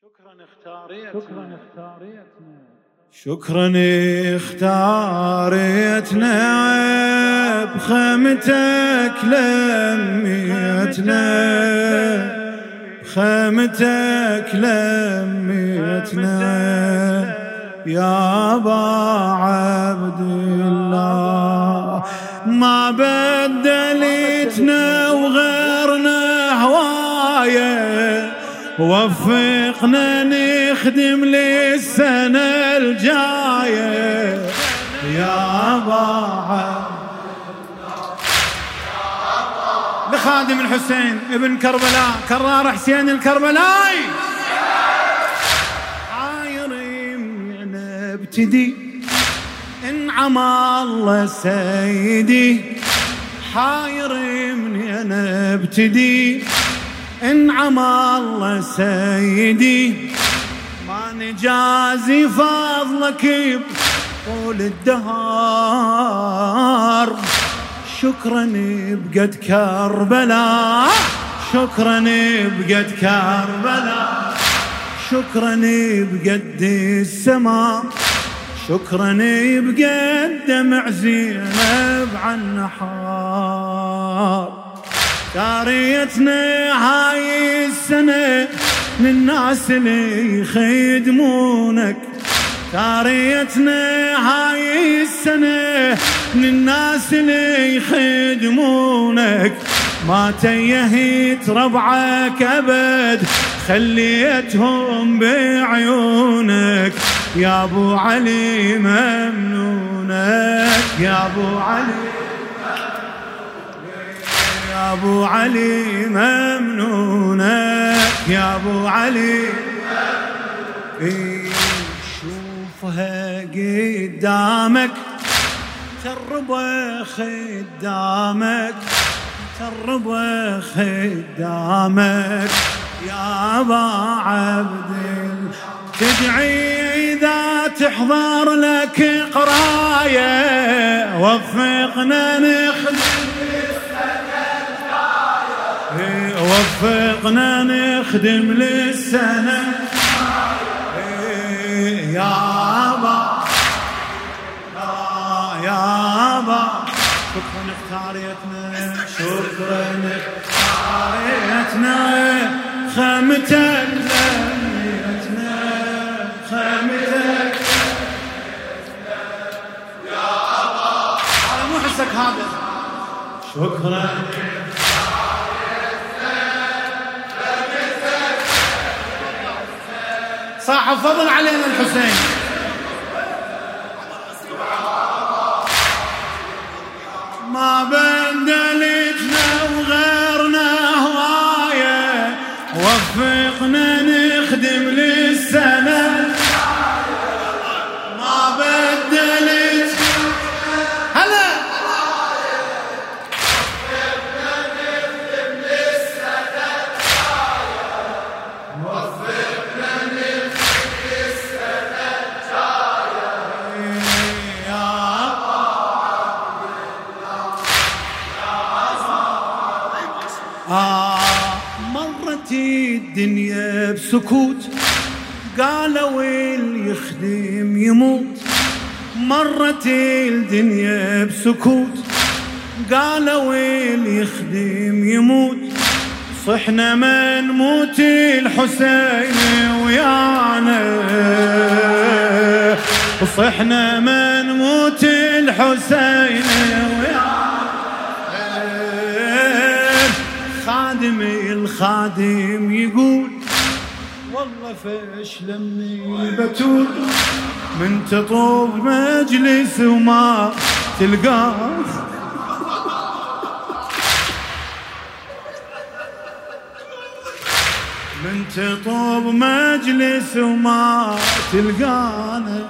شكرا اختاريتنا بخيمتك لميتنا بخيمتك لميتنا يا أبا عبد الله ما بدلتنا وغيرنا هوايه وفقنا نخدم للسنة الجاية يا أبا لخادم الحسين ابن كربلاء كرار حسين الكربلاي عايرين أنا ابتدي انعم الله سيدي حايرين أنا ابتدي انعم الله سيدي ما نجازي فضلك بطول الدهر شكرا بقد كربلاء شكرا بقد كربلاء شكرا بقد السماء شكرا بقد دمع زينب عن النحار داريتنا هاي السنة للناس اللي يخدمونك داريتنا هاي السنة للناس اللي يخدمونك ما تيهت ربعك أبد خليتهم بعيونك يا أبو علي ممنونك يا أبو علي يا أبو علي ممنونك يا أبو علي شوفها قدامك تربى خدامك تربى خدامك يا أبا عبد تدعي إذا تحضر لك قراية وفقنا نخدم وفقنا نخدم للسنة يا أبا يا أبا شكرا اختاريتنا شكرا اختاريتنا خيمتك لميتنا خيمتك يا أبا على مو حسك هذا شكرا صاحب فضل علينا الحسين ما بدلتنا وغيرنا هواية وفقنا نخدم للسنة ما بدلت هلا وفقنا نخدم للسنة وفقنا مرت الدنيا بسكوت قالوا اللي يخدم يموت مرت الدنيا بسكوت قالوا اللي يخدم يموت صحنا ما نموت الحسين ويانا صحنا ما نموت الحسين ويانا الخادم يقول والله فاشلمني بتول من تطوب مجلس وما تلقاه من تطوب مجلس وما تلقانا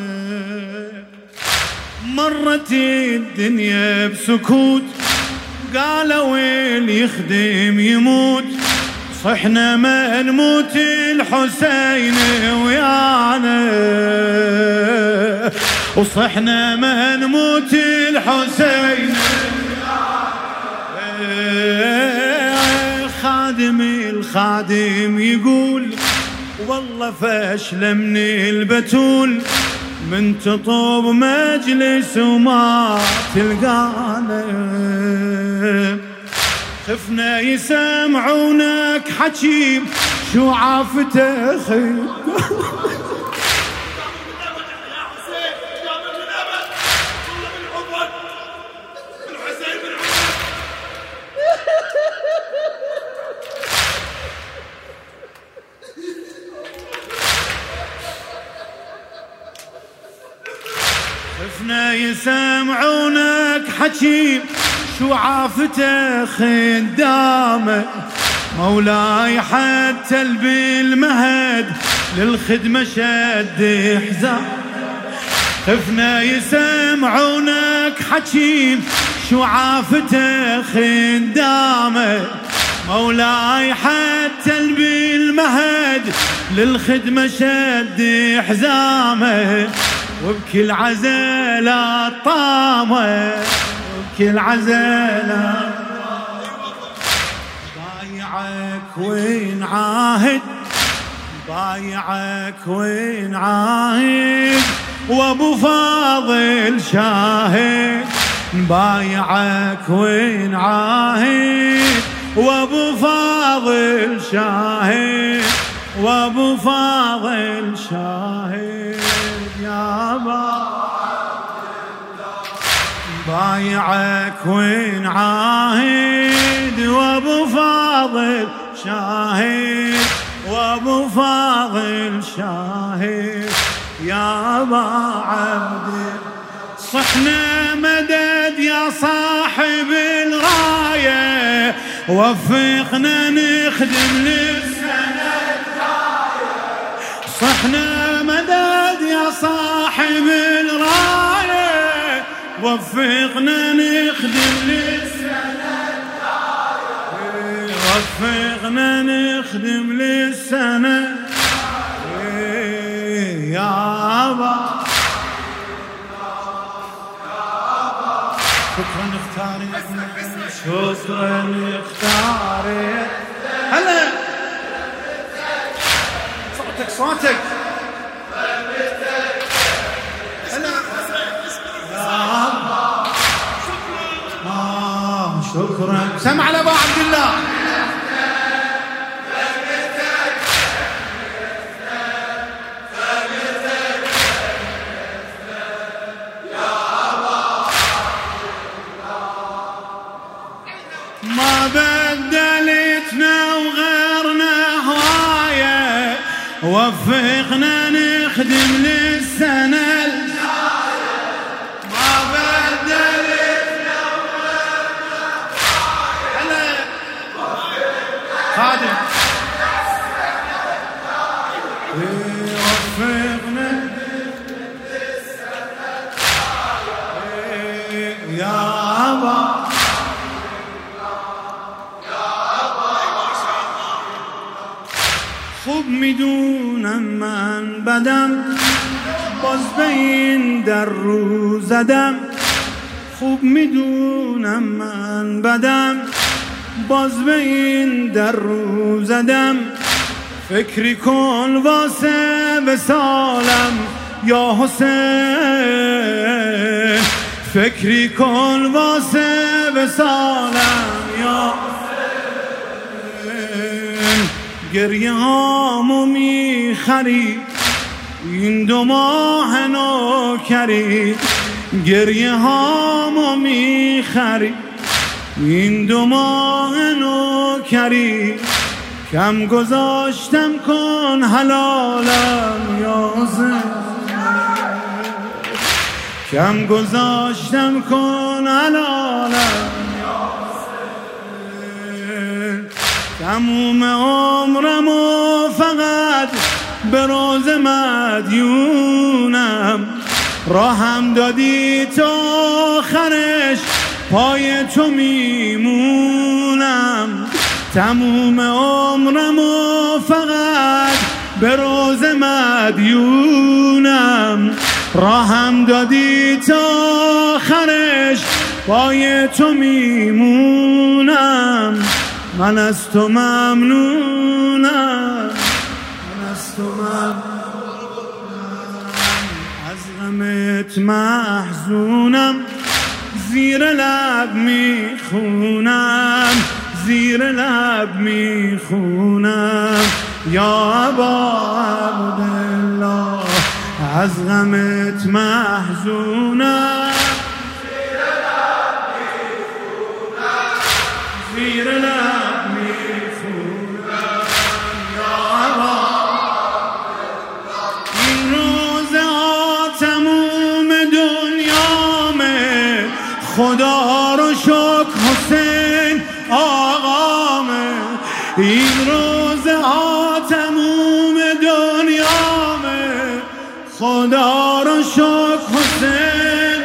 مرت الدنيا بسكوت قالوا اللي يخدم يموت صحنا ما نموت الحسين ويانا وصحنا ما نموت الحسين ويانا خادم الخادم يقول والله فاشلة من البتول من تطوب مجلس وما تلقانا، خفنا يسمعونك حكيم شو عافته خير. خفنا يسمعونك حكيم شو عافته خدامه، مولاي حتى بالمهد للخدمة شد حزام. خفنا يسمعونك حكيم شو عافته خدامه، مولاي حتى بالمهد للخدمة شد حزامه، وبكل عزلات طامه، وبكل عزلات بايعك ونعاهد، بايعك ونعاهد وابو فاضل شاهد، بايعك ونعاهد وابو فاضل شاهد، وابو فاضل شاهد يا بايعك ونعاهد وابو فاضل شاهد، وابو فاضل شاهد يا ابا عبد. صحنا مدد يا صاحب الغاية، وفقنا نخدم للسنة الجاية. صحنا مدد يا صاحب الغاية، وفقنا نخدم للسنة الجاية، وفقنا نخدم للسنة يا أبا. شكرا اختاري، شكرا اختاري. هلا صوتك صوتك هلا شكرا. سمع لابو عبد الله. ما بدلتنا وغيرنا هواية، وفقنا نخدم للسنة الجاية. ما بدلتنا وغيرنا هواية، خادم وفقنا نخدم للسنة الجاية يا أبا. خوب میدونم من بدم، باز به این در رو زدم. خوب میدونم من بدم، باز به این در رو زدم. فکری کن واسه وصالم یا حسین، فکری کن واسه وصالم یا گریه هامو میخری این 2 ماه نوکری، گریه هامو میخری این 2 ماه نوکری. کم گذاشتم کن حلالم یا حسین، کم گذاشتم کن حلالم. تموم عمرمو فقط به روز مدیونم، راهم دادی تا آخرش پای تو میمونم. تموم عمرمو فقط به روز مدیونم، راهم دادی تا آخرش پای تو میمونم. من از تو ممنونم، من از أزغمت محزونم زیر لب میخونم زیر لب میخونم یا ابا عبدالله از غمت محزونم زیر لب میخونم یا ابا این روزها تموم دنیامه خدا رو شکر حسین آقامه این روزها تموم دنیامه خدا رو شکر حسین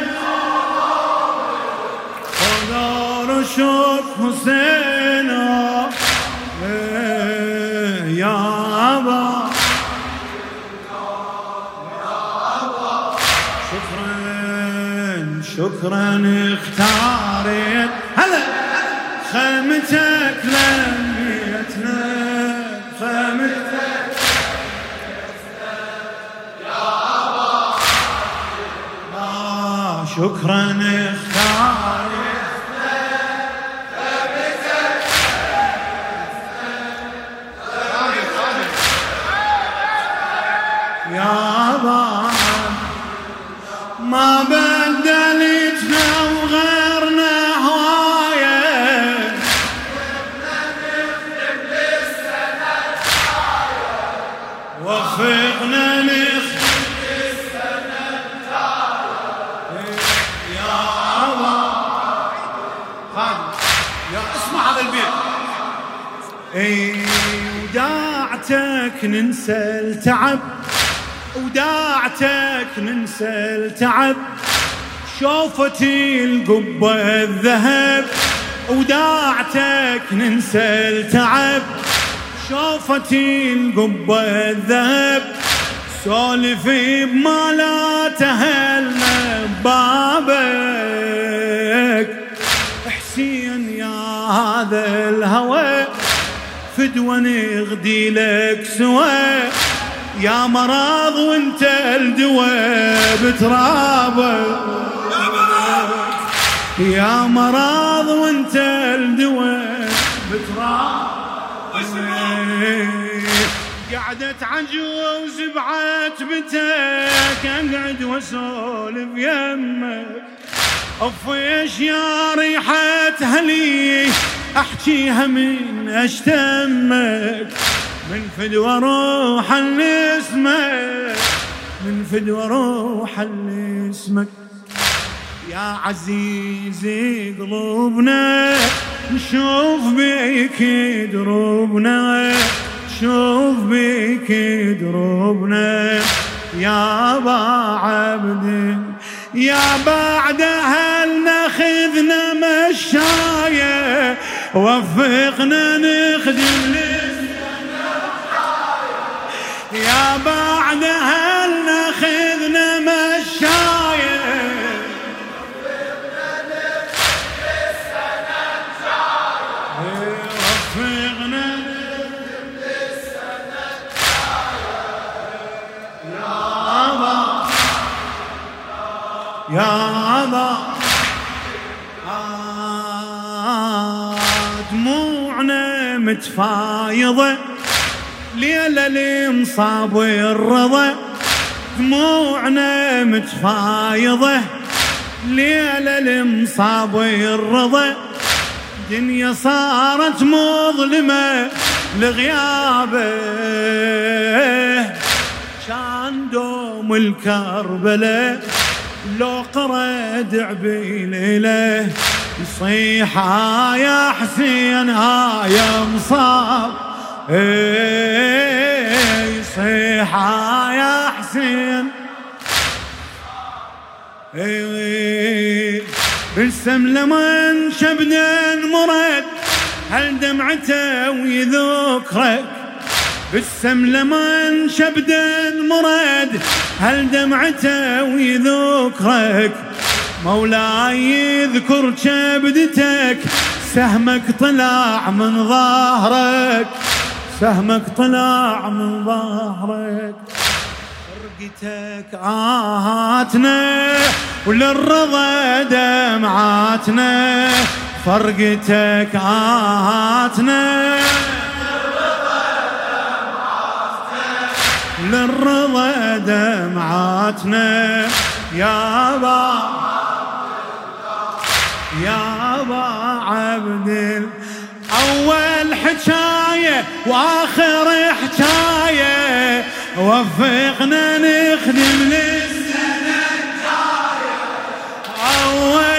خدا رو شکر حسین یا ابا شكرا اختارت هلا خيمتك لميتنا خيمتك يا أبا شكرا اختارت خيمتك يا أبا ما بدلتنا وغيرنا هواية وفقنا نختم للسنة الجاية يا أبا يا اسمع هذا البيت وداعتك ننسى التعب وداعتك ننسى التعب شوفتي القبة الذهب وداعتك ننسى التعب شوفتي القبة الذهب سولفي بما لا تهلنا بابك حسين يا هذا الهوى فدوى نغدي لك سوا يا مرض وانت الدواء بترابك يا مرض وانت الدواء بترابك قعدت عجوز بعتبتك اقعد واسولف يمك افيش يا ريحة هلي احكيها من اشتمك من فدوى روح اللي اسمك من فدوى روح اللي اسمك يا عزيزي قلوبنا نشوف بيك دروبنا نشوف بيك دروبنا يا ابا عبد يا بعد هل ناخذنا مشاية وفقنا نخدم يا بعد هل ناخذنا مشاية وفقنا نخدم للسنة الجاية وفقنا نخدم للسنة الجاية يا أبا يا أبا دموعنا متفايضة ليلة المصاب والرضا دموعنا متفايضة ليلة المصاب والرضا دنيا صارت مظلمة لغيابه كان دوم الكربلة لو قرد عبيليله يصيح يا حسين يا مصاب يصيح يا حسين بالسم لمن شبنا مرد هل دمعته ويذكرك بالسم لمن شبدا مرد هل دمعته ويذكرك مولاي يذكر كبدتك سهمك طلع من ظهرك سهمك طلع من ظهرك، فرقتك عاتنا وللرضا دمعاتنا، فرقتك عاتنا للرضا دمعاتنا، يابا عبد أول حكاية وآخر حكاية، وفقنا نخدم للسنة الجاية.